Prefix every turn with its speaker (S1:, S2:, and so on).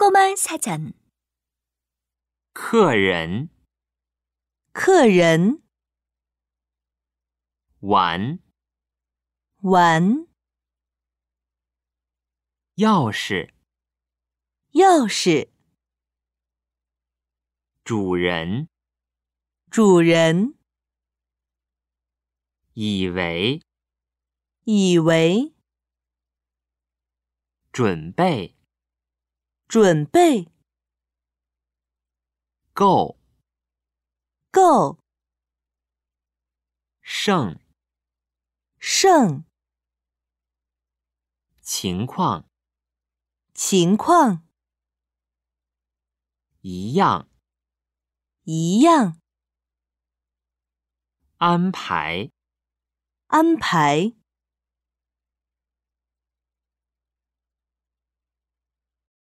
S1: 평범한 사전.
S2: 客人
S3: 客人
S2: 玩
S3: 玩
S2: 钥匙
S3: 钥匙
S2: 主人
S3: 主人
S2: 以为
S3: 以为
S2: 准备
S3: 准备
S2: 够
S3: 够
S2: 剩
S3: 剩
S2: 情况
S3: 情况
S2: 一样
S3: 一样
S2: 安排
S3: 安排